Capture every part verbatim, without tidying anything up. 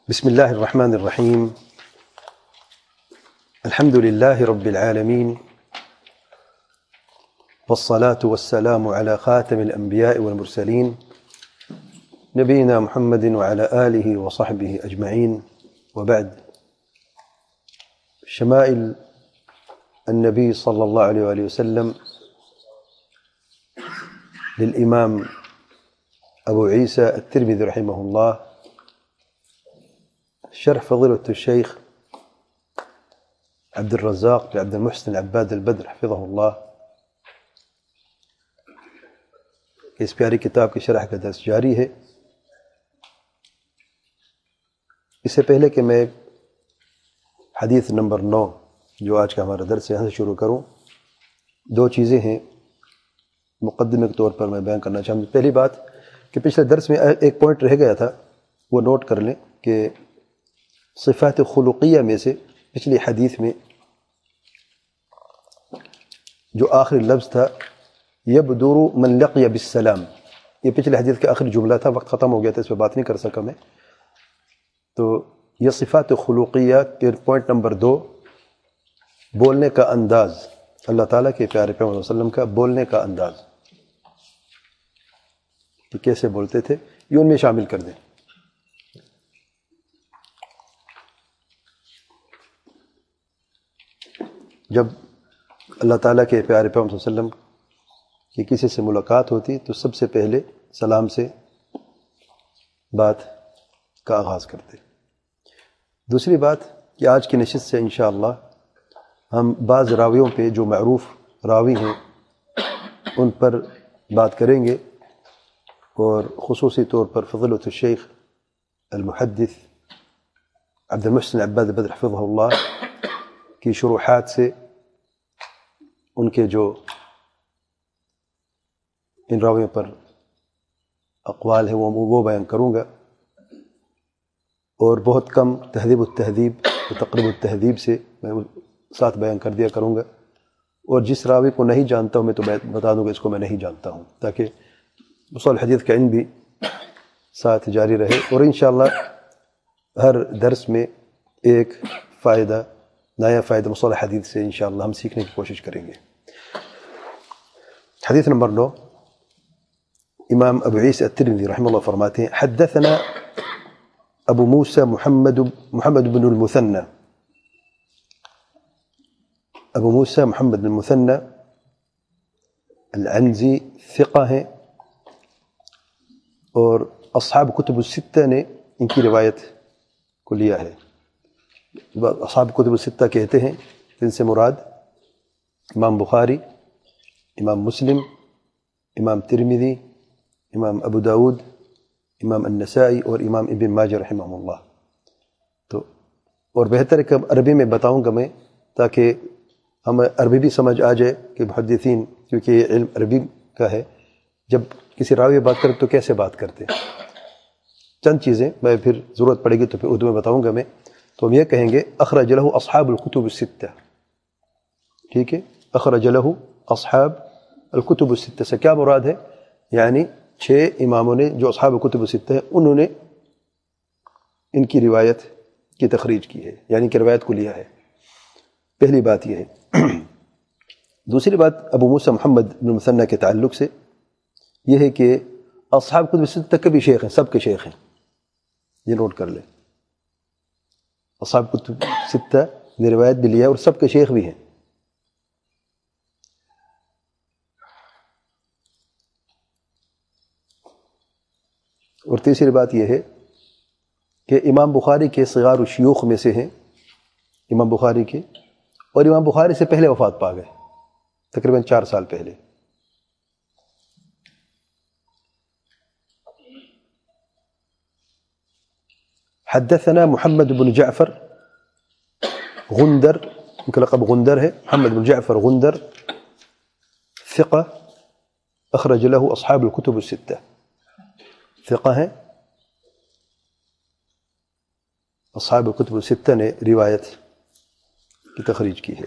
بسم الله الرحمن الرحيم. الحمد لله رب العالمين، والصلاة والسلام على خاتم الأنبياء والمرسلين نبينا محمد وعلى آله وصحبه أجمعين، وبعد. شمائل النبي صلى الله عليه وآله وسلم للإمام أبو عيسى الترمذي رحمه الله، شرح فضيلة الشيخ عبد الرزاق بن عبد المحسن العباد البدر حفظه اللہ، اس پیاری کتاب کی شرح کا درس جاری ہے۔ اس سے پہلے کہ میں حدیث نمبر نو جو آج کا ہمارا درس ہے یہاں سے شروع کروں، دو چیزیں ہیں مقدمے کے طور پر میں بیان کرنا چاہوں گا۔ پہلی بات کہ پچھلے درس میں ایک پوائنٹ رہ گیا تھا، وہ نوٹ کر لیں کہ صفات خلقیہ میں سے پچھلی حدیث میں جو آخری لفظ تھا یبدر من لقی بالسلام، یہ پچھلے حدیث کا آخری جملہ تھا، وقت ختم ہو گیا تھا، اس پہ بات نہیں کر سکا میں۔ تو یہ صفات خلقیہ کے پوائنٹ نمبر دو، بولنے کا انداز، اللہ تعالیٰ کے پیارے پیغمبر صلی اللہ علیہ وسلم کا بولنے کا انداز، کہ کیسے بولتے تھے، یہ ان میں شامل کر دیں۔ جب اللہ تعالیٰ کے پیارے پیغمبر صلی اللہ علیہ وسلم کی کسی سے ملاقات ہوتی تو سب سے پہلے سلام سے بات کا آغاز کرتے۔ دوسری بات کہ آج کی نشست سے انشاءاللہ ہم بعض راویوں پہ جو معروف راوی ہیں ان پر بات کریں گے، اور خصوصی طور پر فضیلۃ الشیخ المحدث عبد المحسن عباد بدر حفظہ اللہ کی شروحات سے ان کے جو ان راویوں پر اقوال ہیں وہ وہ بیان کروں گا، اور بہت کم تہذیب التہذیب و تقریب التہذیب سے میں ساتھ بیان کر دیا کروں گا، اور جس راوی کو نہیں جانتا ہوں میں تو بتا دوں گا اس کو میں نہیں جانتا ہوں، تاکہ مصطلح الحدیث کا علم بھی ساتھ جاری رہے، اور انشاءاللہ ہر درس میں ایک فائدہ نیا فائدہ مصطلح حدیث سے انشاءاللہ ہم سیکھنے کی کوشش کریں گے۔ حدیث نمبر نو، امام ابو عیسی الترمذی رحمہ اللہ فرماتے ہیں: حدثنا ابو موسیٰ محمد محمد بن المثنى، ابو موسیٰ محمد بن المثنى العنزی ثقہ ہیں، اور اصحاب کتب الستہ نے ان کی روایت کو لیا ہے۔ اصحاب کتب الستہ کہتے ہیں جن سے مراد امام بخاری، امام مسلم، امام ترمذی، امام ابو داود، امام النسائی اور امام ابن ماجہ رحمہ اللہ۔ تو اور بہتر ہے کہ عربی میں بتاؤں گا میں، تاکہ ہمیں عربی بھی سمجھ آ جائے کہ محدثین، کیونکہ یہ علم عربی کا ہے، جب کسی راوی بات کرتے تو کیسے بات کرتے۔ چند چیزیں میں پھر ضرورت پڑے گی تو پھر اردو میں بتاؤں گا میں۔ تو ہم یہ کہیں گے اخرج لہ اصحاب الکتب الستہ، ٹھیک ہے، اخرج لہ اصحاب الکتب الستہ سے کیا مراد ہے؟ یعنی چھ اماموں نے جو اصحاب الکتب الستہ ہیں انہوں نے ان کی روایت کی تخریج کی ہے، یعنی کہ روایت کو لیا ہے۔ پہلی بات یہ ہے۔ دوسری بات ابو موسیٰ محمد بن المثنى کے تعلق سے یہ ہے کہ اصحاب کتب الستہ کے بھی شیخ ہیں، سب کے شیخ ہیں، یہ نوٹ کر لیں۔ اصحاب کتب ستہ نے روایت بھی لیا اور سب کے شیخ بھی ہیں۔ اور تیسری بات یہ ہے کہ امام بخاری کے صغار الشیوخ میں سے ہیں، امام بخاری کے، اور امام بخاری سے پہلے وفات پا گئے، تقریباً چار سال پہلے۔ حدثنا محمد بن جعفر غندر، ان کا لقب غندر ہے، محمد بن جعفر غندر ثقہ اخرج له اصحاب الكتب الستہ، ثقہ ہیں، اصحاب الکتب الستہ نے روایت کی تخریج کی ہے۔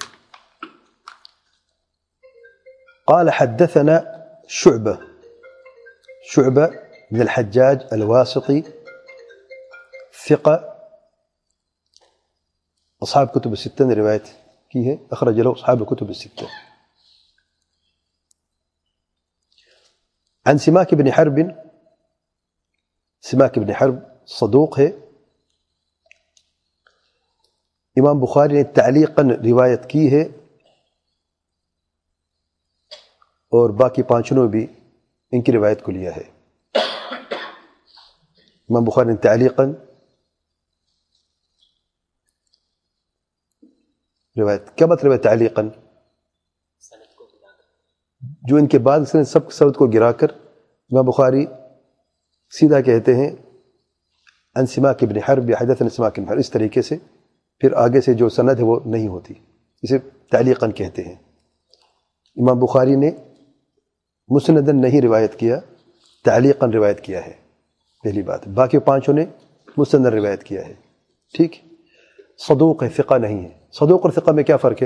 قال حدثنا شعبہ، شعبہ بن الحجاج الواسطي ثقة اصحاب کتب الستہ نے روایت کی ہے، اخرج له اصحاب کتب الستہ. عن سماک بن حرب، سماک بن حرب صدوق ہے، امام بخاری نے تعلیقاً روایت کی ہے اور باقی پانچوں بھی ان کی روایت کو لیا ہے. امام بخاری نے تعلیقاً روایت، کیا مطلب ہے تعلیقاً؟ جو ان کے بعد اس نے سب سند کو گرا کر امام بخاری سیدھا کہتے ہیں عن سماک بن حرب یا حدثنا سماک بن حرب، اس طریقے سے پھر آگے سے جو سند ہے وہ نہیں ہوتی، اسے تعلیقاً کہتے ہیں. امام بخاری نے مسندن نہیں روایت کیا، تعلیقاً روایت کیا ہے، پہلی بات. باقی پانچوں نے مسندن روایت کیا ہے. ٹھیک، صدوق ہے، ثقہ نہیں ہے. صدوق اور ثقہ میں کیا فرق ہے؟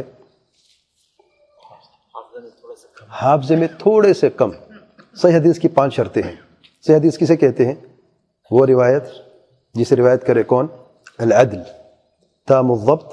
حافظے میں تھوڑے سے کم. صحیح حدیث کی پانچ شرطیں ہیں. صحیح حدیث کسے کہتے ہیں؟ وہ روایت جسے روایت کرے کون؟ العدل، تام الضبط،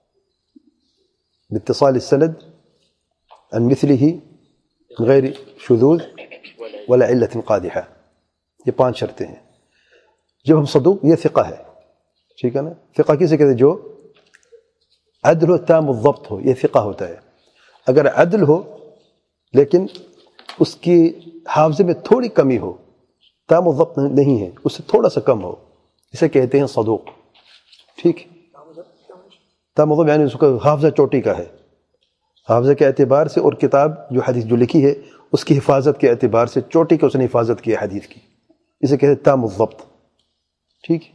باتصال السند، عن مثله غیر شذوذ ولا علة قادحہ. یہ پانچ شرطیں ہیں. جب ہم صدوق، یہ ثقہ ہے، ٹھیک ہے نا. ثقہ کسے کہتے ہیں؟ جو عدل ہو، تام الضبط ہو، یہ ثقہ ہوتا ہے. اگر عدل ہو لیکن اس کی حافظے میں تھوڑی کمی ہو، تام الضبط نہیں ہے، اس سے تھوڑا سا کم ہو، اسے کہتے ہیں صدوق. ٹھیک، تام الضبط یعنی اس کا حافظہ چوٹی کا ہے، حافظے کے اعتبار سے، اور کتاب جو حدیث جو لکھی ہے اس کی حفاظت کے اعتبار سے چوٹی کے اس نے حفاظت کی ہے حدیث کی، اسے کہتے ہیں تام الضبط. ٹھیک.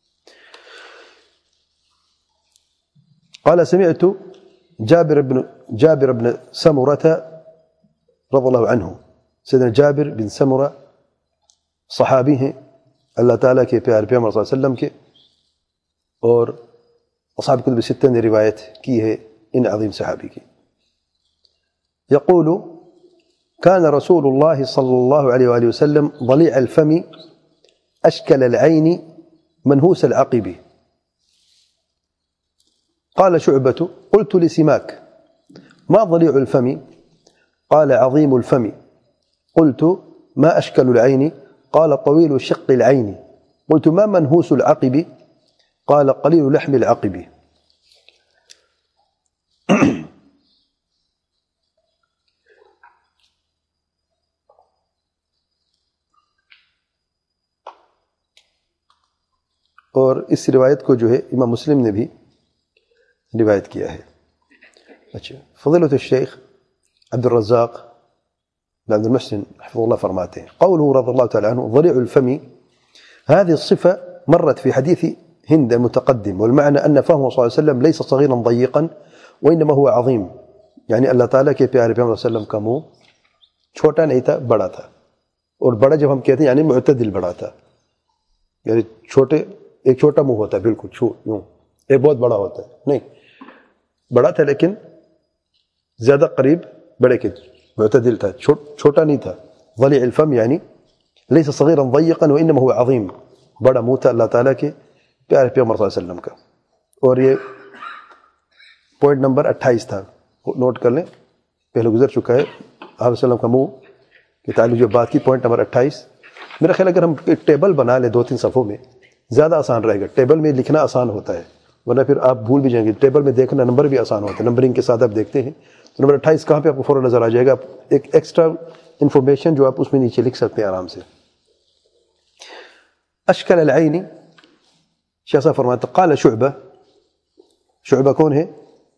قال سمعت جابر بن جابر بن سمرة رضی اللہ عنہ. سیدنا جابر بن سمرہ صحابی ہیں اللہ تعالیٰ کے پیارے پیغمبر صلی اللہ علیہ وسلم کے، اور اصحاب کتب الستہ نے روایت کی ہے ان عظیم صحابی کی. یقول كان رسول الله صلى الله عليه وآله وسلم ضليع الفم أشكل العين منهوس العقب. قال شعبة قلت لسماك ما ضليع الفم؟ قال عظيم الفم. قلت ما أشكل العين؟ قال طويل شق العين. قلت ما منهوس العقب؟ قال قليل لحم العقب. اور اس روایت کو جو ہے امام مسلم نے بھی روایت کیا ہے. اچھا، فضیلۃ الشیخ عبد الرزاق بن عبد المحسن حفظه الله فرماته قوله رضي الله تعالى عنه ضليع الفم، هذه الصفة مرت في حديث هند المتقدم، والمعنى أن فهمه صلى الله عليه وسلم ليس صغيرا ضيقا وإنما هو عظيم. یعنی اللہ تعالیٰ کے پیارے پیغمبر صلی اللہ علیہ وسلم کا منہ چھوٹا نہیں تھا، بڑا تھا. اور بڑا جب ہم کہتے ہیں یعنی معتدل بڑا تھا، یعنی چھوٹے، ایک چھوٹا منہ ہوتا ہے بالکل چھو یوں، ایک بہت بڑا ہوتا ہے، نہیں، بڑا تھا لیکن زیادہ قریب بڑے کے، معتدل تھا، چھوٹا نہیں تھا. ضلیع الفم یعنی لیس صغیرا ضیقا وانما هو عظیم، بڑا منہ تھا اللہ تعالیٰ کے پیارے پیغمبر صلی اللہ علیہ وسلم کا. اور یہ پوائنٹ نمبر اٹھائیس تھا، نوٹ کر لیں، پہلے گزر چکا ہے آپ وسلم کا منہ کے تعلق جو بات کی. پوائنٹ نمبر اٹھائیس، میرا خیال اگر ہم ایک ٹیبل بنا لیں دو تین صفحوں میں زیادہ آسان رہے گا. ٹیبل میں لکھنا آسان ہوتا ہے، ورنہ پھر آپ بھول بھی جائیں گے. ٹیبل میں دیکھنا نمبر بھی آسان ہوتا ہے، نمبرنگ کے ساتھ آپ دیکھتے ہیں تو نمبر اٹھائیس کہاں پہ آپ کو فوراً نظر آ جائے گا. ایک ایکسٹرا انفارمیشن جو آپ اس میں نیچے لکھ سکتے ہیں آرام سے. اشکل العین، شیخ صاحب فرماتے قال شعبہ، شعبہ کون ہے؟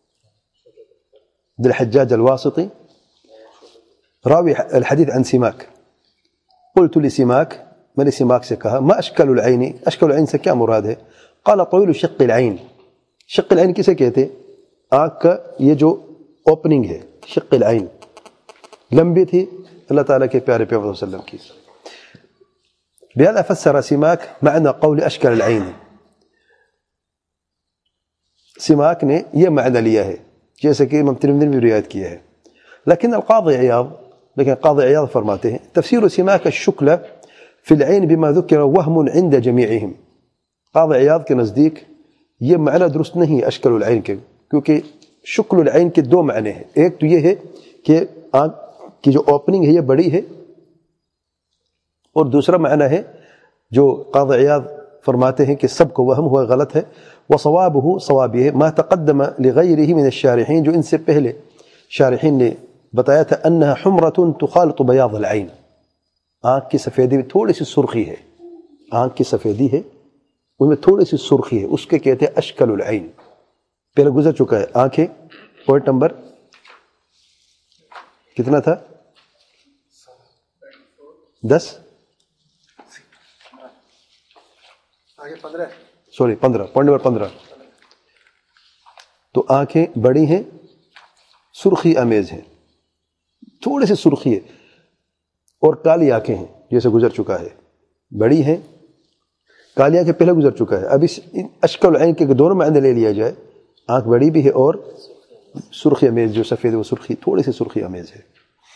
بن الحجاج الواسطی، راوی الحدیث عن سماک. قلت لسماک، میں نے سماک سے کہا ما اشکل العین، اشکل العین سے کیا مراد ہے؟ قال طویل شق العین. شق العین کسے کہتے؟ آنکھ کا یہ جو اوپننگ ہے، شق العین لمبی تھی اللہ تعالیٰ کے پیارے پیغمبر صلی اللہ علیہ وسلم کی. بهذا فسر سماک معنى قول اشکل العین. سماک نے یہ معنی لیا ہے جیسے کہ امام ترمذی نے بھی روایت کیا ہے. لیکن القاضی عیاض، لیکن قاضی عیاض فرماتے ہیں تفسیر سماک الشکل فی العین بما ذکر وهم عند جمیعهم. قاضی عیاض کے نزدیک یہ معنی درست نہیں ہے اشکل العین کے، کیونکہ شکل العین کے دو معنی ہیں. ایک تو یہ ہے کہ آنکھ کی جو اوپننگ ہے یہ بڑی ہے، اور دوسرا معنی ہے جو قاضی عیاض فرماتے ہیں کہ سب کو وہم ہوا غلط ہے. وصوابہ صواب یہ ہے ما تقدم لغیرہ من الشارحین، جو ان سے پہلے شارحین نے بتایا تھا، انہا حمرۃ تخالط بیاض العین، آنکھ کی سفیدی میں تھوڑی سی سرخی ہے، آنکھ کی سفیدی ہے ان میں تھوڑی سی سرخی ہے، اس کے کہتے ہیں اشکل العین. پہلے گزر چکا ہے. آنکھیں پوائنٹ نمبر کتنا تھا؟ دس سوری پندرہ، پوائنٹ نمبر پندرہ. تو آنکھیں بڑی ہیں، سرخی امیز ہیں، تھوڑی سی سرخی ہے، اور کالی آنکھیں ہیں جیسے گزر چکا ہے. بڑی ہیں، کالی آنکھیں پہلے گزر چکا ہے. اب اس اشکل العین کے دونوں معنی لے لیا جائے، آنکھ بڑی بھی ہے اور سرخی امیز، جو سفید وہ سرخی تھوڑی سی سرخی امیز ہے.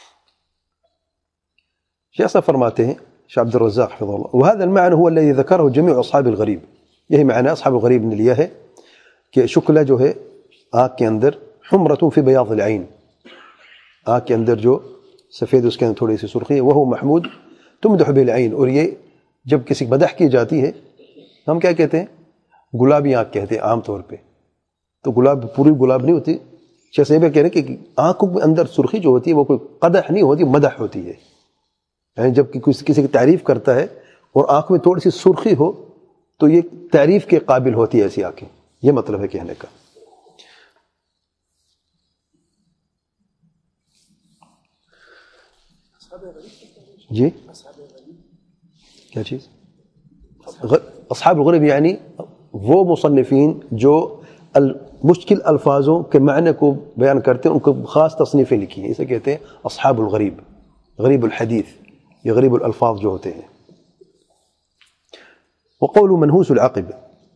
شیخ صاحب فرماتے ہیں شیخ عبد الرزاق حفظہ اللہ، وهذا المعنى هو الذي ذكره جميع اصحاب الغریب، یہی معنی اصحاب الغریب نے لیا ہے کہ شکلہ جو ہے آنکھ کے اندر حمرۃ فی بیاض العین، آنکھ کے اندر جو سفید اس کے اندر تھوڑی سی سرخی ہے، وہ محمود تمدح بالعین. اور یہ جب کسی مدح کی جاتی ہے ہم کیا کہتے ہیں؟ گلابی آنکھ کہتے ہیں عام طور پہ. تو گلاب پوری گلاب نہیں ہوتی. شیخ صاحب کہہ رہے ہیں کہ آنکھوں کے اندر سرخی جو ہوتی ہے وہ کوئی قدح نہیں ہوتی، مدح ہوتی ہے. یعنی جب کسی کی تعریف کرتا ہے اور آنکھ میں تھوڑی سی سرخی ہو تو یہ تعریف کے قابل ہوتی ہے ایسی آنکھیں، یہ مطلب ہے کہنے کا. جی کیا چیز؟ اصحاب الغریب یعنی وہ مصنفین جو مشکل الفاظوں کے معنی کو بیان کرتے ہیں، ان کو خاص تصنیفیں لکھی ہیں، اسے کہتے ہیں اصحاب الغریب، غریب الحدیث، یہ غریب الالفاظ جو ہوتے ہیں. وقول منحوس العقب،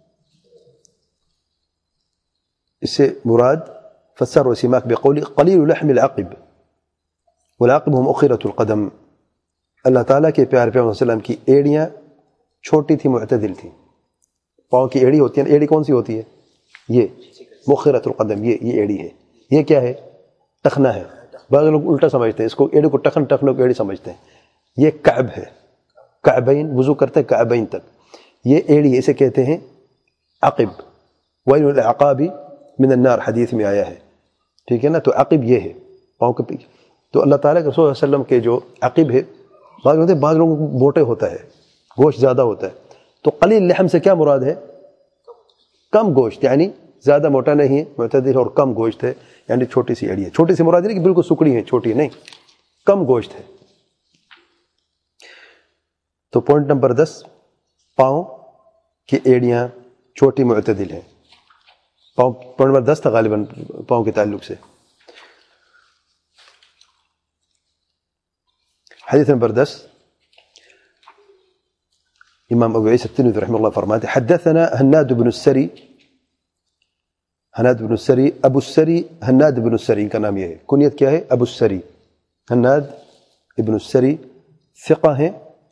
اس سے مراد فسر و سماک بقول قلیل لحم العقب، والعقب هم اخرۃ القدم. اللہ تعالیٰ کے پیارے پیغمبر صلی اللہ علیہ وسلم کی ایڑیاں چھوٹی تھی، معتدل تھی. پاؤں کی ایڑی ہوتی ہے، ایڑی کون سی ہوتی ہے؟ یہ مؤخرۃ القدم، یہ یہ ایڑی ہے. یہ کیا ہے؟ ٹخنا ہے. بعض لوگ الٹا سمجھتے ہیں اس کو، ایڑی کو ٹخن، ٹخنوں کو ایڑی سمجھتے ہیں. یہ کعب ہے، کعبین وضو کرتے ہیں کعبین تک، یہ ایڑی، اسے کہتے ہیں عقب. ویل للعقاب من النار حدیث میں آیا ہے، ٹھیک ہے نا. تو عقب یہ ہے پاؤں کے پیچھے. تو اللہ تعالیٰ کے رسول صلی اللہ علیہ وسلم کے جو عقب ہے، بعض ہوتے ہیں بعض لوگوں کو موٹے ہوتا ہے، گوشت زیادہ ہوتا ہے. تو قلیل لحم سے کیا مراد ہے؟ کم گوشت، یعنی زیادہ موٹا نہیں ہے، معتدل اور کم گوشت ہے، یعنی چھوٹی سی ایڑی ہے. چھوٹی سی مراد نہیں کہ بالکل سکڑی ہے، چھوٹی نہیں، کم گوشت ہے. تو پوائنٹ نمبر دس، پاؤں کی ایڑیاں چھوٹی معتدل ہیں. پاؤں پوائنٹ نمبر دس تھا غالباً پاؤں کے تعلق سے. حدیث نمبر دس، امام ابو عیسی الترمذی رحمہ اللہ فرماتے ہیں حدثنا حناد بن السری، حناد بن السری، ابو السری حناد بن السری، ان کا نام یہ ہے، کنیت کیا ہے؟ ابو السری. حناد ابن السری ثقہ ہیں.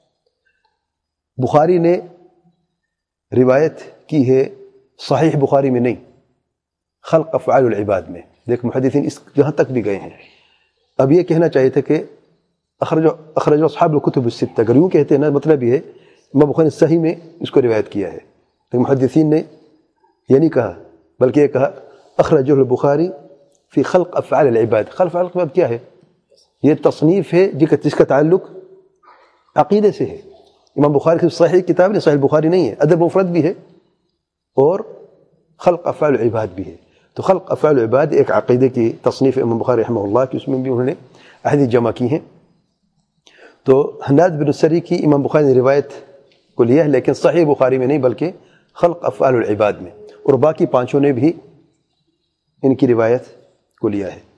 بخاری نے روایت کی ہے صحیح بخاری میں نہیں، خلق افعال العباد میں. دیکھ محدثین اس یہاں تک بھی گئے ہیں. اب یہ کہنا چاہیے تھا کہ اخرج اخرج اصحاب الکتب الستہ، اگر یوں کہتے ہیں نا، مطلب یہ ہے امام بخاری نے صحیح میں اس کو روایت کیا ہے. لیکن محدثین نے یہ نہیں کہا، بلکہ یہ کہا اخرجہ البخاری فی خلق افعال العباد. خلق افعال العباد کیا ہے؟ یہ تصنیف ہے جس کا تعلق عقیدے سے ہے. امام بخاری کی صحیح کتاب نہیں، صحیح بخاری نہیں ہے، ادب مفرد بھی ہے اور خلق افعال العباد بھی ہے. تو خلق افعال العباد ایک عقیدے کی تصنیف امام بخاری رحمہ اللہ کی، اس میں بھی انہوں نے احادیث جمع کی ہیں. تو حناد بن السری کی امام بخاری نے روایت کو لیا ہے، لیکن صحیح بخاری میں نہیں بلکہ خلق افعال العباد میں، اور باقی پانچوں نے بھی ان کی روایت کو لیا ہے.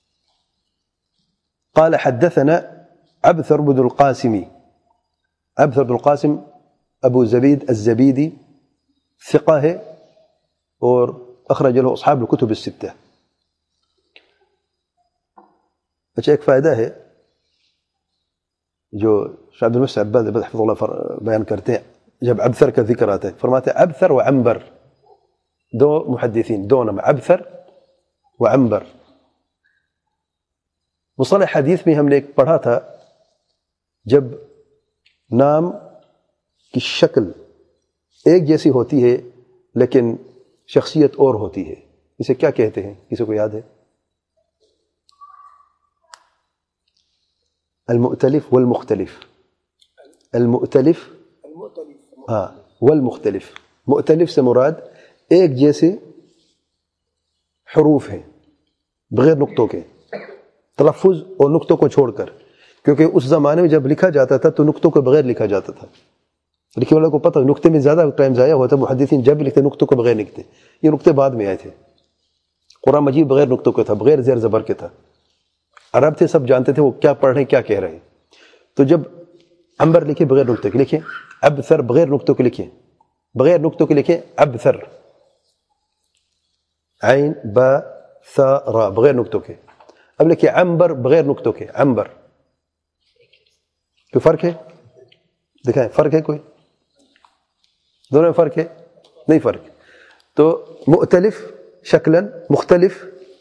قال حدثنا ابثر بن القاسم، ابثر بن القاسم ابو زبید الزبیدی ثقہ ہے اور اخرج له اصحاب الکتب الستہ. اچھا، ایک فائدہ ہے جو شاہ عبد المحسن عباد حفظہ اللہ بیان کرتے ہیں جب ابثر کا ذکر آتا ہے، فرماتے ہیں ابثر و عنبر، دو محدثین دو نام ابثر و عنبر. مصطلح حدیث میں ہم نے ایک پڑھا تھا جب نام کی شکل ایک جیسی ہوتی ہے لیکن شخصیت اور ہوتی ہے, اسے کیا کہتے ہیں؟ کسی کو یاد ہے؟ المؤتلف والمختلف. المؤتلف ہاں والمختلف. مؤتلف سے مراد ایک جیسے حروف ہیں بغیر نقطوں کے, تلفظ اور نقطوں کو چھوڑ کر, کیونکہ اس زمانے میں جب لکھا جاتا تھا تو نقطوں کو بغیر لکھا جاتا تھا. لکھنے والوں کو پتہ نقطے میں زیادہ ٹائم ضائع ہوتا ہے, محدثین جب بھی لکھتے نقطوں کو بغیر لکھتے. یہ نقطے بعد میں آئے تھے. قرآن مجید بغیر نقطوں کے تھا, بغیر زیر زبر کے تھا. عرب تھے, سب جانتے تھے وہ کیا پڑھ رہے ہیں کیا کہہ رہے ہیں. تو جب عنبر لکھے بغیر نقطوں کے لکھیں, ابثر بغیر نقطوں کے لکھیں, بغیر نقطوں کے لکھیں ابثر, عین با ثا را بغیر نقطوں کے. اب لکھیں عنبر بغیر نقطوں کے, عنبر. کوئی فرق ہے؟ دکھائیں فرق ہے کوئی؟ دونوں میں فرق ہے؟ نہیں فرق. تو مؤتلف شکلاً, مختلف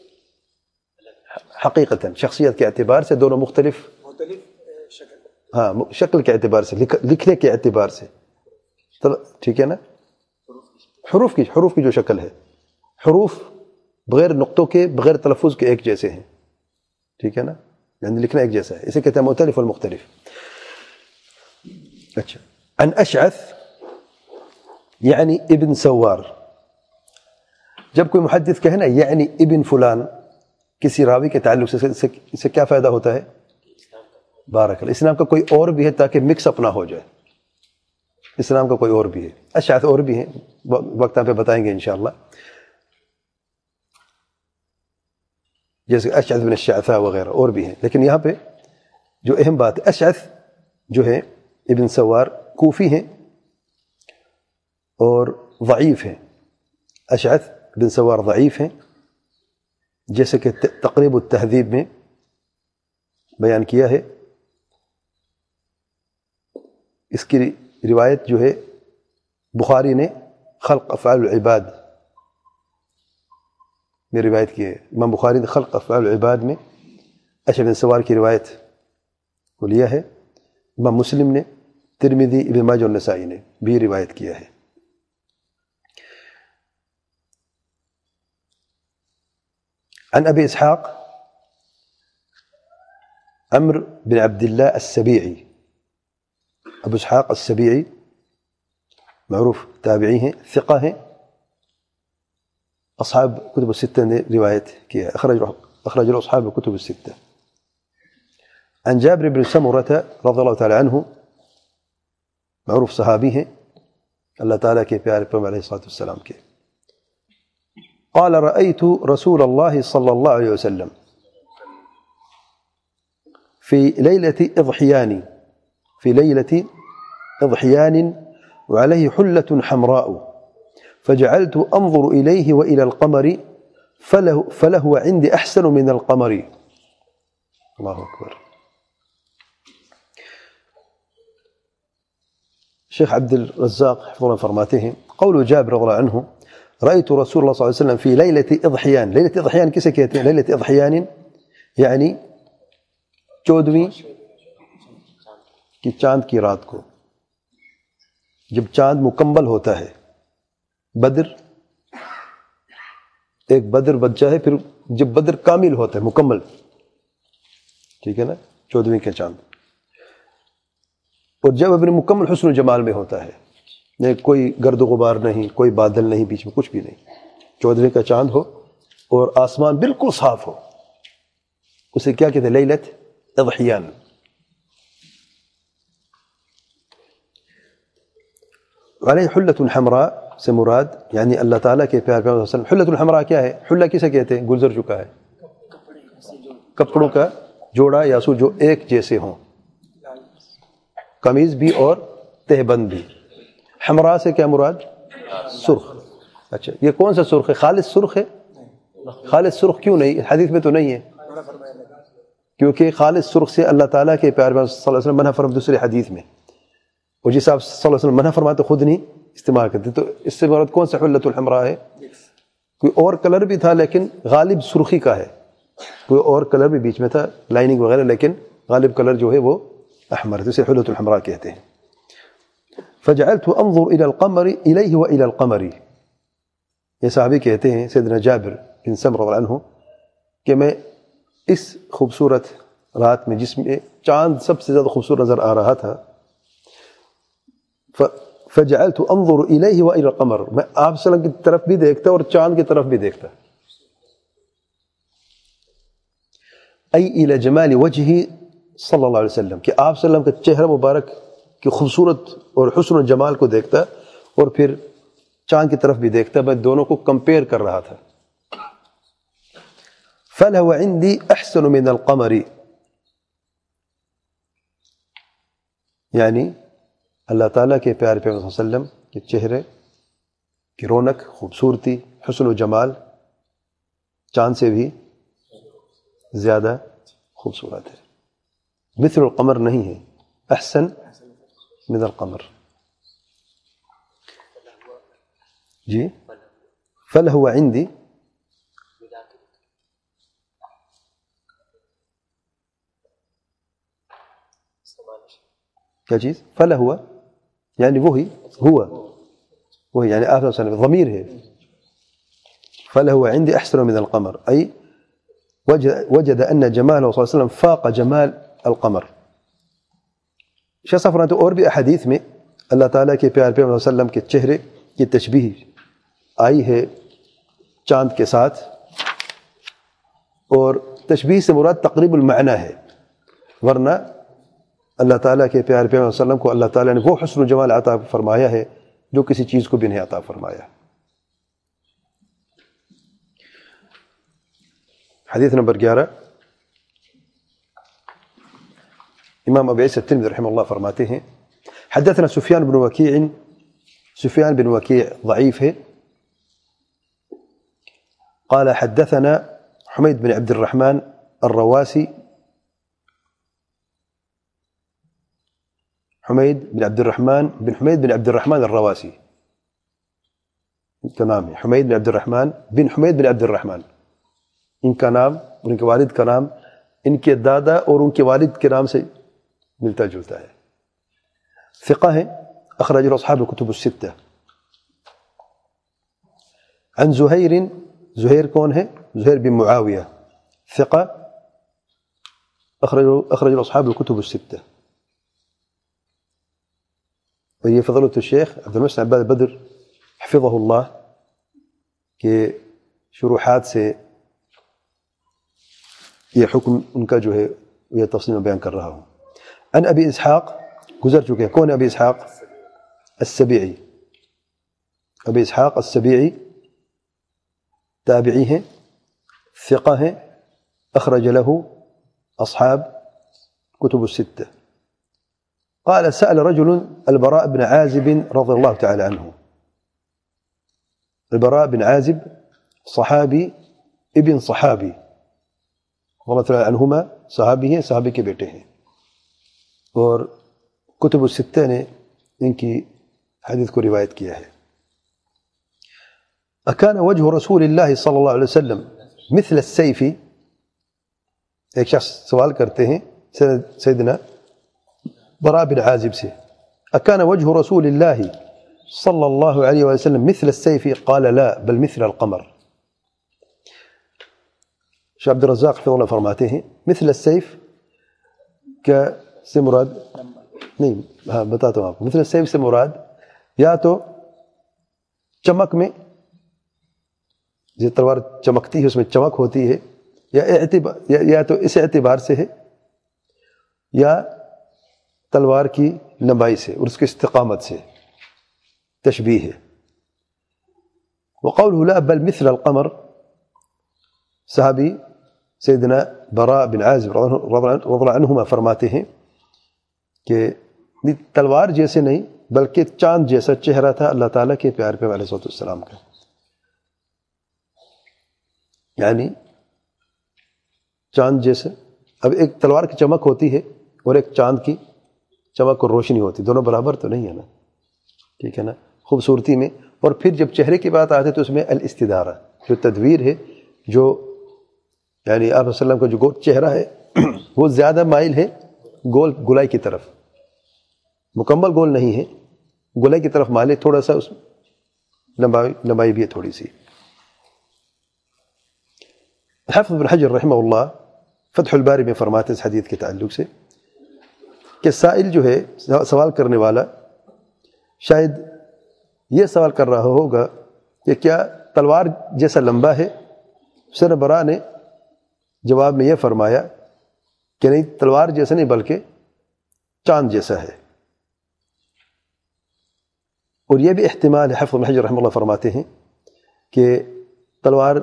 حقیقتاً, شخصیت کے اعتبار سے دونوں مختلف. ہاں شکل کے اعتبار سے, لکھنے کے اعتبار سے. ٹھیک ہے نا؟ حروف کی حروف کی جو شکل ہے, حروف بغیر نقطوں کے بغیر تلفظ کے ایک جیسے ہیں. ٹھیک ہے نا؟ یعنی لکھنا ایک جیسا ہے, اسے کہتے ہیں مختلف والمختلف. اچھا. عن اشعث یعنی ابن سوار. جب کوئی محدث کہے نا یعنی ابن فلان کسی راوی کے تعلق سے, اس سے کیا فائدہ ہوتا ہے؟ بارک اللہ, اسلام کا کوئی اور بھی ہے تاکہ مکس اپ نہ ہو جائے. اسلام کا کوئی اور بھی ہے, اشعث اور بھی ہیں, وقت پہ بتائیں گے انشاءاللہ, جیسے اشعث بن الشعثاء وغیرہ اور بھی ہیں. لیکن یہاں پہ جو اہم بات ہے, اشعث جو ہے ابن سوار کوفی ہیں اور ضعیف ہیں. اشعث بن سوار ضعیف ہیں, جیسے کہ تقریب التہذیب میں بیان کیا ہے. اس کی روایت جو ہے بخاری نے خلق افعال العباد میں روایت کی ہے. امام بخاری نے خلق افعال العباد میں اشعث بن سوار کی روایت کو لیا ہے. امام مسلم نے, ترمذی, ابن ماجہ اور نسائی نے بھی روایت کیا ہے. عن ابي اسحاق عمرو بن عبد الله السبيعي. ابو اسحاق السبيعي معروف تابعی ہیں, ثقہ ہیں, اصحاب کتب الستہ نے روایت کیا, اخرج اخرج اصحاب کتب الستہ. عن جابر بن سمرة رضی اللہ تعالی عنہ, معروف صحابی ہیں, اللہ تعالیٰ کے پیارے پیغمبر علیہ الصلوۃ والسلام کے. قال رأيت رسول الله صلى الله عليه وسلم في ليلة إضحيان في ليلة إضحيان وعليه حلة حمراء فجعلت أنظر إليه وإلى القمر فله, فله عندي أحسن من القمر. الله أكبر. شیخ عبد الرزاق حفظ اللہ فرماتے ہیں, قول جابر رضی اللہ عنہ رأيت رسول الله صلی اللہ علیہ وسلم في ليلة إضحيان. ليلة إضحيان کسے کہتے ہیں؟ ليلة إضحيان یعنی چودویں کی چاند کی رات کو, جب چاند مکمل ہوتا ہے. بدر ایک بدر بچہ ہے, پھر جب بدر کامل ہوتا ہے مکمل, ٹھیک ہے نا, چودویں کے چاند, اور جب اپنے مکمل حسن و جمال میں ہوتا ہے, کوئی گرد و غبار نہیں, کوئی بادل نہیں, بیچ میں کچھ بھی نہیں, چودھویں کا چاند ہو اور آسمان بالکل صاف ہو, اسے کیا کہتے ہیں؟ لیلت اضحیان. علیہ حلۃ حمراء سے مراد یعنی اللہ تعالیٰ کے پیار پیغمبر صلی اللہ علیہ وسلم. حلۃ الحمراء کیا ہے؟ حلہ کسے کہتے ہیں؟ گزر چکا ہے, کپڑوں کا جوڑا یا سو جو ایک جیسے ہوں, قمیض بھی اور تہ بند بھی. حمراء سے کیا مراد؟ سرخ. اچھا, یہ کون سا سرخ ہے؟ خالص سرخ ہے؟ خالص سرخ کیوں نہیں؟ حدیث میں تو نہیں ہے, کیونکہ خالص سرخ سے اللہ تعالیٰ کے پیارے پیغمبر صلی اللہ علیہ وسلم منع فرماتے دوسرے حدیث میں, اور جس آپ صلی اللہ علیہ وسلم منع فرماتے خود نہیں استعمال کرتے. تو اس سے مراد کون سا حلۃ الحمراء ہے؟ کوئی اور کلر بھی تھا لیکن غالب سرخی کا ہے، کوئی اور کلر بھی بیچ میں تھا لائننگ وغیرہ، لیکن غالب کلر جو ہے وہ احمر، جسے حلۃ الحمراء کہتے ہیں۔ فجعلت انظر الى القمر الیہ والى القمر، یہ صحابی کہتے ہیں سیدنا جابر بن سمرہ رضی اللہ عنہ کہ میں اس خوبصورت رات میں جس میں چاند سب سے زیادہ خوبصورت نظر آ رہا تھا، فجعلت انظر الیہ والى القمر، میں آپ صلی اللہ علیہ وسلم کی طرف بھی دیکھتا اور چاند کی طرف بھی دیکھتا، ای الی جمال وجہہ صلی اللہ علیہ وسلم، کہ آپ صلی اللہ علیہ وسلم کا چہرہ مبارک کی خوبصورت اور حسن و جمال کو دیکھتا اور پھر چاند کی طرف بھی دیکھتا، میں دونوں کو کمپیئر کر رہا تھا۔ فلہو عندی احسن من القمر، یعنی اللہ تعالیٰ کے پیارے پیغمبر صلی اللہ علیہ وسلم کے چہرے کی رونق، خوبصورتی، حسن و جمال چاند سے بھی زیادہ خوبصورت ہے، مثل القمر نہیں ہے، احسن من القمر۔ جی فلہو عندی، کیا چیز؟ فلہو یعنی وہی، ہوا وہی، یعنی آپ صلی اللہ علیہ وسلم ضمیر ہے، فلہو عندی احسن من القمر، ای وجد ان جماله صلی اللہ علیہ وسلم فاق جمال القمر۔ شیخ صاحب فرماتے ہیں اور بھی احادیث میں اللہ تعالیٰ کے پیارے پیغمبر صلی اللہ علیہ وسلم کے چہرے کی تشبیہ آئی ہے چاند کے ساتھ، اور تشبیہ سے مراد تقریب المعنی ہے، ورنہ اللہ تعالیٰ کے پیارے پیغمبر صلی اللہ علیہ وسلم کو اللہ تعالیٰ نے وہ حسن و جمال عطا فرمایا ہے جو کسی چیز کو بھی نہیں عطا فرمایا۔ حدیث نمبر گیارہ، امام ابو عیسی الترمذی رحمہ اللہ فرماتے ہیں حدثنا سفیان بن وکیع، سفیان بن وکیع ضعیف ہے، قال حدثنا حمید بن عبد الرحمن الرواسی، حمید بن عبد الرحمن بن حمید بن عبد الرحمن الرواسی، ان کا نام ہے حمید بن عبد الرحمن بن حمید بن عبد الرحمن، ان کا نام اور ان کے والد کا نام ان کے دادا اور ان کے والد کے نام سے ملتا جلتا ہے، ثقہ ہیں، اخرج اصحاب الکتب الستہ۔ عن زہیر، زہیر کون ہے؟ زہیر بن معاویہ، ثقہ، اخرج اخرج اصحاب الکتب الستہ۔ اور یہ فضلۃ الشیخ عبد المحسن عباد بدر حفظہ اللہ کے شروحات سے یہ حکم ان کا جو ہے یہ تفصیل میں بیان کر رہا ہوں۔ عن ابی اسحاق، گزر چکے ہیں، کون ابی اسحاق؟ السبیعی، ابی اسحاق السبیعی تابعی ہیں، ثقہ ہیں، اخرج له اصحاب کتب الستہ۔ قال سأل رجل البراء بن عازب رضي الله تعالى عنه، البراء بن عازب صحابی ابن صحابی رضی اللہ تعالی عنہما، صحابی ہیں، صحابی کے بیٹے ہیں، اور کتب الستہ نے ان کی حدیث کو روایت کیا ہے۔ اکان وجہ رسول اللہ صلی اللہ علیہ وسلم مثل السیف، ایک شخص سوال کرتے ہیں سیدنا براء بن عازب سے، اکان وجہ رسول اللہ صلی اللہ علیہ وسلم مثل السیف؟ قال لا بل مثل القمر۔ شیخ عبد الرزاق حفظہ اللہ فرماتے ہیں مثل السیف کا سے مراد نہیں، ہاں بتاتا ہوں آپ کو، مثل السیف سے مراد یا تو چمک میں، جو تلوار چمکتی ہے اس میں چمک ہوتی ہے، یا اعتبار یا, یا تو اس اعتبار سے ہے، یا تلوار کی لمبائی سے اور اس کی استقامت سے تشبیہ ہے۔ وقوله لا بل مثل القمر، صحابی سیدنا براء بن عازب رضی اللہ عنہما فرماتے ہیں کہ تلوار جیسے نہیں بلکہ چاند جیسا چہرہ تھا اللہ تعالیٰ کے پیارے پیغمبر علیہ السلام کا، یعنی چاند جیسے، اب ایک تلوار کی چمک ہوتی ہے اور ایک چاند کی چمک اور روشنی ہوتی، دونوں برابر تو نہیں ہے نا، ٹھیک ہے نا، خوبصورتی میں۔ اور پھر جب چہرے کی بات آتی ہے تو اس میں الاستدارہ، جو تدویر ہے، جو یعنی آپ صلی اللہ علیہ وسلم کا جو گول چہرہ ہے وہ زیادہ مائل ہے گول گولائی کی طرف، مکمل گول نہیں ہے، گولائی کی طرف مائل ہے، تھوڑا سا اس لمبائی لمبائی بھی ہے تھوڑی سی۔ حافظ بن حجر رحمہ اللہ فتح الباری میں فرماتے ہیں اس حدیث کے تعلق سے کہ سائل جو ہے، سوال کرنے والا، شاید یہ سوال کر رہا ہوگا کہ کیا تلوار جیسا لمبا ہے؟ حسین برا نے جواب میں یہ فرمایا کہ نہیں، تلوار جیسا نہیں بلکہ چاند جیسا ہے۔ اور یہ بھی احتمال ہے، حافظ بن حجر رحمہ اللہ فرماتے ہیں کہ تلوار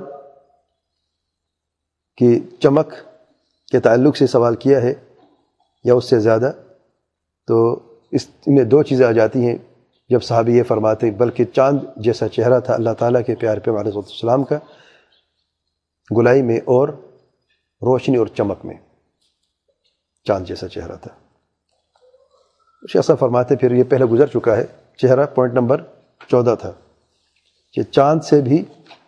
کی چمک کے تعلق سے سوال کیا ہے یا اس سے زیادہ، تو اس میں دو چیزیں آ جاتی ہیں جب صحابی یہ فرماتے ہیں بلکہ چاند جیسا چہرہ تھا اللہ تعالیٰ کے پیارے پیغمبر علیہ السلام کا، گلائی میں اور روشنی اور چمک میں چاند جیسا چہرہ تھا۔ شیخ صاحب فرماتے پھر یہ پہلے گزر چکا ہے، چہرہ پوائنٹ نمبر چودہ تھا کہ چاند سے بھی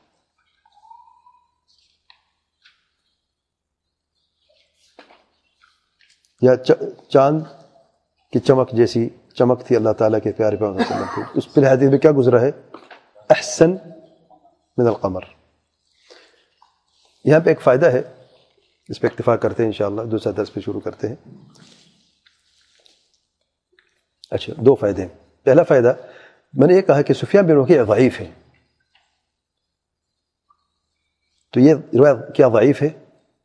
یا چاند کی چمک جیسی چمک تھی اللہ تعالیٰ کے پیارے پیغمبر صلی اللہ علیہ وسلم کی۔ اس پہلے حدیث میں کیا گزرا ہے؟ احسن من القمر۔ یہاں پہ ایک فائدہ ہے، اس پہ اکتفا کرتے ہیں انشاءاللہ، دوسرا درس پہ شروع کرتے ہیں۔ اچھا، دو فائدے ہیں۔ پہلا فائدہ میں نے یہ کہا کہ سفیان بن وکیع ضعیف ہے، تو یہ روایت کیا ضعیف ہے؟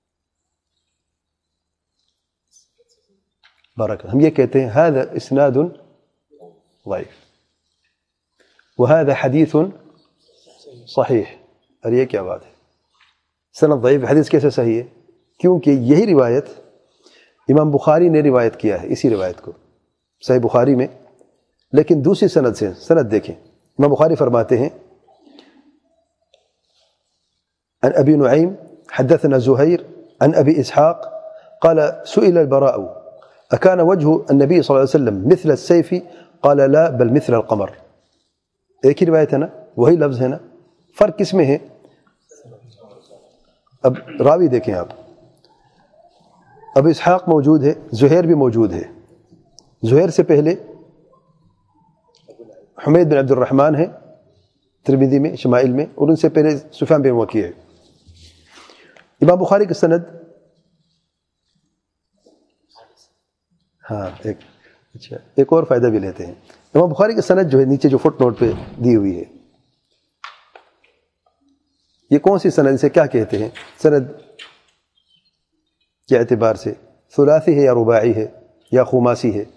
بارک ہم یہ کہتے ہیں هذا اسناد ضعیف وهذا حدیث صحیح۔ اور یہ کیا بات ہے، سند ضعیف حدیث کیسے صحیح ہے؟ کیونکہ یہی روایت امام بخاری نے روایت کیا ہے، اسی روایت کو صحیح بخاری میں، لیکن دوسری سند سے۔ سند دیکھیں، امام بخاری فرماتے ہیں عن ابی نعیم حدثنا زہیر عن ابی اسحاق قال سئل البراء اکان وجہ النبی صلی اللہ علیہ وسلم مثل السیف قال لا بل مثل القمر۔ ایک ہی روایت ہے نا، وہی لفظ ہے نا، فرق کس میں ہے؟ اب راوی دیکھیں آپ، اب اسحاق موجود ہے، زہیر بھی موجود ہے۔ زہیر سے پہلے حمید بن عبد الرحمن ہے ترمذی میں شمائل میں، اور ان سے پہلے سفیان بن وکیع ہے۔ امام بخاری کی سند، ہاں ایک اچھا ایک اور فائدہ بھی لیتے ہیں۔ امام بخاری کی سند جو ہے نیچے جو فٹ نوٹ پہ دی ہوئی ہے، یہ کون سی سند، سے کیا کہتے ہیں؟ سند کے اعتبار سے ثلاثی ہے یا رباعی ہے یا خماسی ہے؟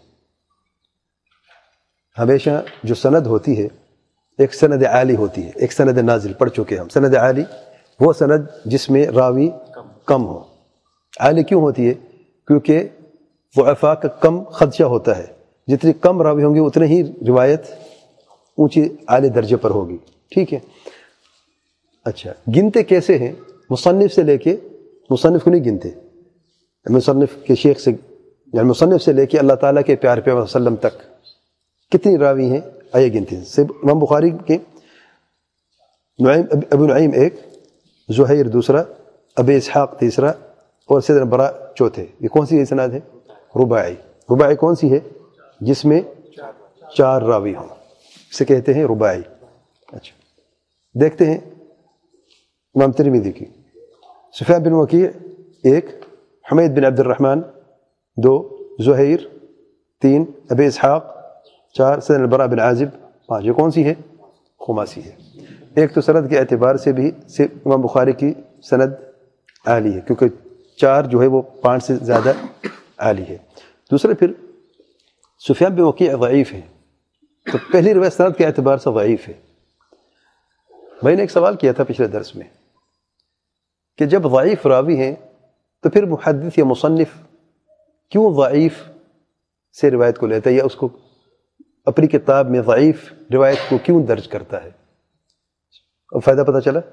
ہمیشہ جو سند ہوتی ہے ایک سند عالی ہوتی ہے، ایک سند نازل پڑھ چکے ہم۔ سند عالی وہ سند جس میں راوی کم ہو۔ عالی کیوں ہوتی ہے؟ کیونکہ ضعفاء کا کم خدشہ ہوتا ہے، جتنی کم راوی ہوں گے اتنے ہی روایت اونچی عالی درجے پر ہوگی، ٹھیک ہے؟ اچھا، گنتے کیسے ہیں؟ مصنف سے لے کے، مصنف کو نہیں گنتے، مصنف کے شیخ سے، یعنی مصنف سے لے کے اللہ تعالیٰ کے پیارے پیغمبر صلی اللہ علیہ وسلم تک کتنی راوی ہیں آئیے گنتے ہیں۔ صرف امام بخاری کے نعیم ابو نعیم ایک، زہیر دوسرا، ابی اسحاق تیسرا، اور سیدنا برا چوتھے۔ یہ کون سی اسناد ہے؟ رباعی۔ رباعی کون سی ہے؟ جس میں چار راوی ہوں، اسے کہتے ہیں رباعی۔ اچھا، دیکھتے ہیں امام ترمذی کی، سفیان بن وکیع ایک، حمید بن عبد الرحمن دو، زہیر تین، ابی اسحاق چار، سیدنا البراء بن عازب پانچ۔ یہ کون سی ہے؟ خماسی ہے۔ ایک تو سند کے اعتبار سے بھی امام بخاری کی سند عالی ہے، کیونکہ چار جو ہے وہ پانچ سے زیادہ عالی ہے۔ دوسرے پھر سفیان بن وکیع ضعیف ہے، تو پہلی روایت سند کے اعتبار سے ضعیف ہے۔ میں نے ایک سوال کیا تھا پچھلے درس میں کہ جب ضعیف راوی ہیں تو پھر محدث یا مصنف کیوں ضعیف سے روایت کو لیتا ہے، یا اس کو اپنی کتاب میں ضعیف روایت کو کیوں درج کرتا ہے؟ اب فائدہ پتہ چلا؟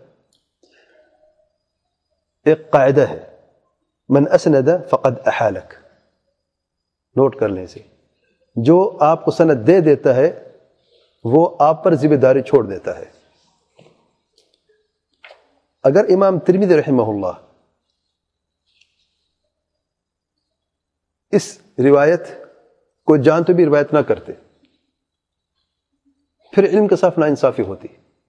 ایک قاعدہ ہے، من اسند فقد احالک، نوٹ کر لیں اسے، جو آپ کو سند دے دیتا ہے وہ آپ پر ذمہ داری چھوڑ دیتا ہے۔ اگر امام ترمذی رحمہ اللہ اس روایت کو جانتے بھی روایت نہ کرتے پھر علم کے صاف ناانصافی ہوتی،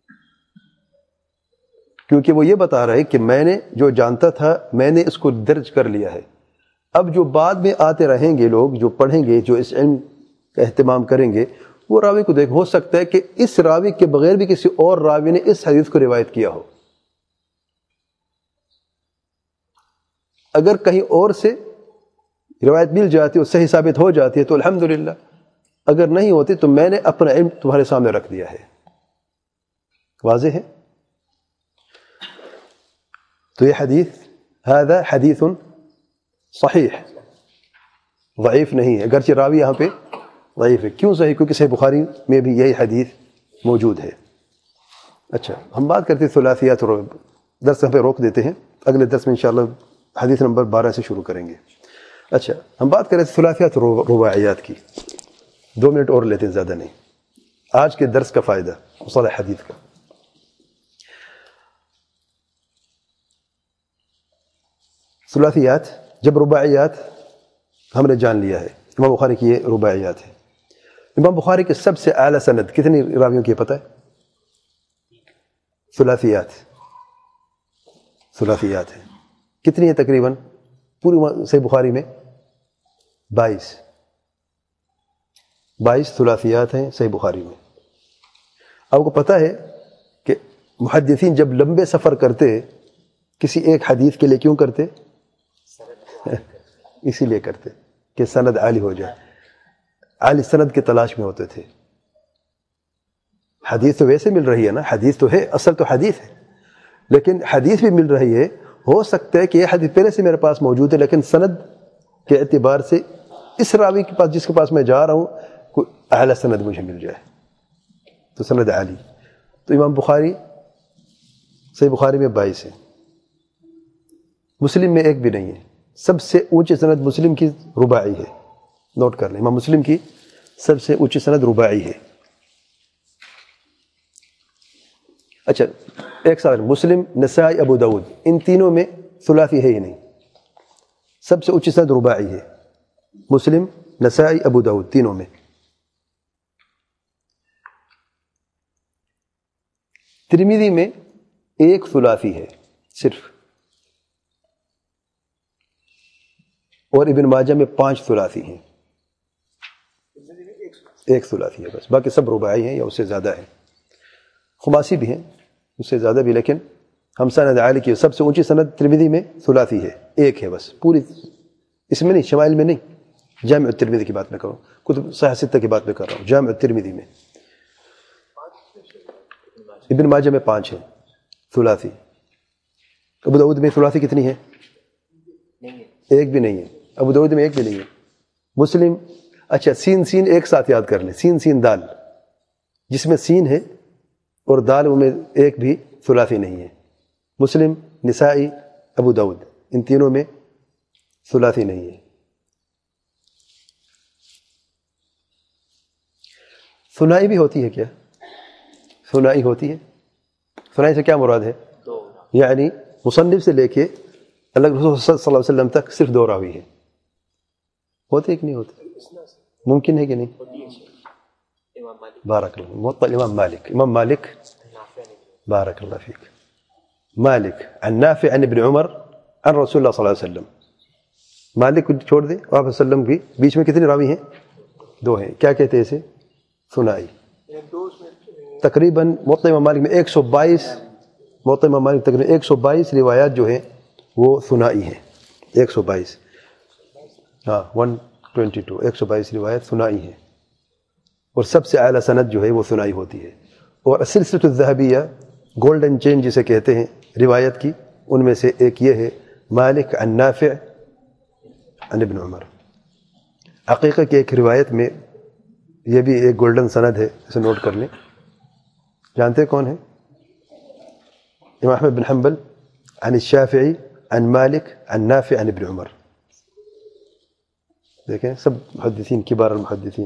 کیونکہ وہ یہ بتا رہے کہ میں نے جو جانتا تھا میں نے اس کو درج کر لیا ہے. اب جو بعد میں آتے رہیں گے لوگ، جو پڑھیں گے، جو اس علم کا اہتمام کریں گے، وہ راوی کو دیکھ ہو سکتا ہے کہ اس راوی کے بغیر بھی کسی اور راوی نے اس حدیث کو روایت کیا ہو. اگر کہیں اور سے روایت مل جاتی ہے اور صحیح ثابت ہو جاتی ہے تو الحمدللہ، اگر نہیں ہوتی تو میں نے اپنا علم تمہارے سامنے رکھ دیا ہے. واضح ہے؟ تو یہ حدیث هذا حدیث صحیح، ضعیف نہیں ہے، اگرچہ راوی یہاں پہ ضعیف ہے. کیوں صحیح؟ کیونکہ صحیح بخاری میں بھی یہی حدیث موجود ہے. اچھا، ہم بات کرتے ہیں ثلاثیات، اور درس پہ روک دیتے ہیں، اگلے درس میں انشاءاللہ حدیث نمبر بارہ سے شروع کریں گے. اچھا، ہم بات کریں ثلاثیات اور رباعیات کی. دو منٹ اور لیتے ہیں، زیادہ نہیں. آج کے درس کا فائدہ مصطلح حدیث کا. ثلاثیات، جب رباعیات ہم نے جان لیا ہے، امام بخاری کی یہ رباعیات ہے. امام بخاری کے سب سے اعلیٰ سند کتنی راویوں کی پتہ ہے؟ ثلاثیات ثلاثیات ہیں. کتنی ہے تقریباً پوری صحیح بخاری میں؟ بائیس بائیس ثلاثیات ہیں صحیح بخاری میں. آپ کو پتہ ہے کہ محدثین جب لمبے سفر کرتے کسی ایک حدیث کے لیے کیوں کرتے؟ اسی لیے کرتے کہ سند عالی ہو جائے. عالی سند کی تلاش میں ہوتے تھے. حدیث تو ویسے مل رہی ہے نا، حدیث تو ہے، اصل تو حدیث ہے، لیکن حدیث بھی مل رہی ہے. ہو سکتا ہے کہ یہ حدیث پہلے سے میرے پاس موجود ہے، لیکن سند کے اعتبار سے اس راوی کے پاس جس کے پاس میں جا رہا ہوں کوئی اعلیٰ سند مجھے مل جائے تو سند عالی. تو امام بخاری صحیح بخاری میں بائیس ہے، مسلم میں ایک بھی نہیں ہے. سب سے اونچی سند مسلم کی رباعی ہے. نوٹ کر لیں، امام مسلم کی سب سے اونچی سند رباعی ہے. اچھا، ایک سوال، مسلم، نسائی، ابو داؤد، ان تینوں میں ثلاثی ہے ہی نہیں. سب سے اونچی سند رباعی ہے، مسلم، نسائی، ابو داؤد، تینوں میں. ترمذی میں ایک ثلاثی ہے صرف، اور ابن ماجہ میں پانچ ثلاثی ہیں. ایک ثلاثی ہے بس، باقی سب رباعی ہیں یا اس سے زیادہ ہیں. خماسی بھی ہیں اس سے زیادہ بھی، لیکن ہم سند عالی کی سب سے اونچی سند ترمذی میں ثلاثی ہے، ایک ہے بس. پوری اس میں نہیں، شمائل میں نہیں، جامع الترمذی کی بات میں کروں، کتب صحیح ستہ کی بات میں کر رہا ہوں. جامع الترمذی میں ابن ماجہ میں پانچ ہے ثلاثی. ابو داؤد میں ثلاثی کتنی ہے؟ ایک بھی نہیں ہے. ابو داؤد میں ایک بھی نہیں ہے. مسلم، اچھا سین سین ایک ساتھ یاد کر لیں، سین سین دال، جس میں سین ہے اور دال میں ایک بھی ثلاثی نہیں ہے. مسلم، نسائی، ابو داؤد، ان تینوں میں ثلاثی نہیں ہے. ثنائی بھی ہوتی ہے کیا؟ ثنائی ہوتی ہے. ثنائی سے کیا مراد ہے؟ یعنی مصنف سے لے کے اللہ کے رسول صلی اللہ علیہ وسلم تک صرف دو راوی ہیں. ہوتے کہ نہیں ہوتے؟ ممکن ہے کہ نہیں؟ بارک اللہ. موطأ امام مالک، امام مالک بارک اللہ فیک، مالک عن نافع عن ابن عمر عن رسول اللہ صلی اللہ علیہ وسلم. مالک کو چھوڑ دیں، آپ وسلم کی بیچ میں کتنے راوی ہیں؟ دو ہیں. کیا کہتے ہیں اسے؟ ثنائی. تقریباً موطأ امام مالک میں ایک سو بائیس موطأ امام مالک تقریباً ایک سو بائیس روایات جو ہیں وہ ثنائی ہیں. ایک سو بائیس ہاں ون ٹوینٹی ٹو ایک سو بائیس روایت ثنائی ہیں، اور سب سے اعلیٰ سند جو ہے وہ ثنائی ہوتی ہے. اور سلسلۃ الذہبیہ، گولڈن چین جسے کہتے ہیں روایت کی، ان میں سے ایک یہ ہے مالک عن نافع عن ابن عمر. عقیقہ کی ایک روایت میں یہ بھی ایک گولڈن سند ہے، اسے نوٹ کر لیں. جانتے کون ہے؟ امام احمد بن حنبل عن الشافعی عن مالک عن نافع عن ابن عمر. دیکھیں سب محدثین، کبار المحدثین.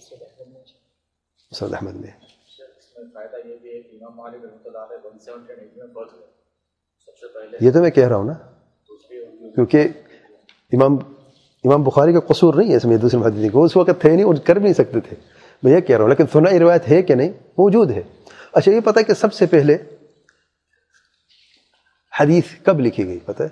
مسند احمد میں یہ تو میں کہہ رہا ہوں نا، کیونکہ امام امام بخاری کا قصور نہیں ہے اس میں دوسرے محدثین کو، اس وقت تھے نہیں اور کر بھی نہیں سکتے تھے، میں یہ کہہ رہا ہوں. لیکن ثنائی روایت ہے کہ نہیں؟ موجود ہے. اچھا یہ پتہ ہے کہ سب سے پہلے حدیث کب لکھی گئی؟ پتہ ہے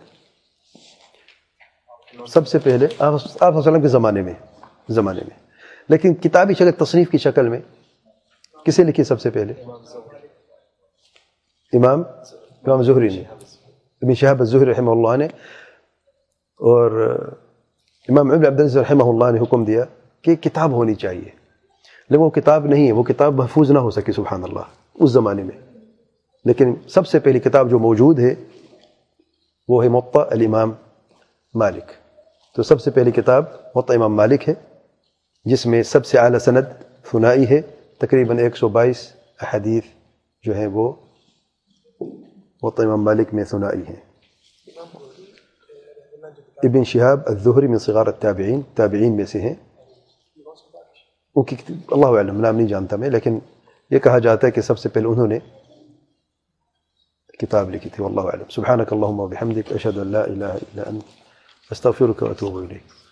سب سے پہلے آپ صلی اللہ علیہ وسلم کے زمانے میں زمانے میں لیکن کتابی شکل، تصنیف کی شکل میں کسے لکھی سب سے پہلے؟ امام امام زہری نے، ابن شہاب الزہری رحمہ اللہ نے. اور امام ابن عبد العزیز رحمہ اللہ نے حکم دیا کہ کتاب ہونی چاہیے، لیکن وہ کتاب نہیں ہے، وہ کتاب محفوظ نہ ہو سکی سبحان اللہ اس زمانے میں. لیکن سب سے پہلی کتاب جو موجود ہے وہ ہے موطأ الامام مالک. تو سب سے پہلی کتاب موطأ امام مالک ہے، جس میں سب سے اعلیٰ سند ثنائی ہے. تقریباً ایک سو بائیس احادیث جو ہیں وہ موطأ امام مالک میں ثنائی ہیں. ابن شہاب الزہری من صغار التابعین، تابعین میں سے ہیں. ان کی اللہ اعلم نام نہیں جانتا میں، لیکن یہ کہا جاتا ہے کہ سب سے پہلے انہوں نے کتاب لکھی تھی. واللہ اعلم. سبحانک اللہم و بحمدک، اشہد ان لا الہ الا انت، استغفرک و اتوب الیک.